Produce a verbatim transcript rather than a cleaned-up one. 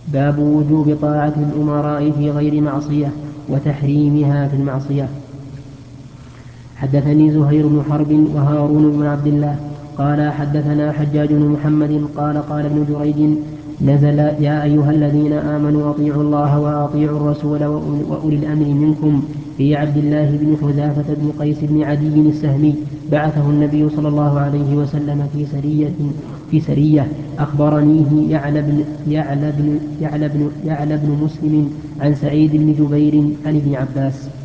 باب وجوب طاعة الأمراء في غير معصية وتحريمها في المعصية. حدثني زهير بن حرب وهارون بن عبد الله قال حدثنا حجاج بن محمد قال قال ابن جريج نزل يا أيها الذين آمنوا أطيعوا الله وأطيعوا الرسول وأولي الأمر منكم في عبد الله بن حذافة بن قيس بن عدي السهمي بعثه النبي صلى الله عليه وسلم في سرية في سرية أخبرنيه يعلى بن يعلى بن يعلى بن يعلى بن مسلم عن سعيد بن جبير عن ابن عباس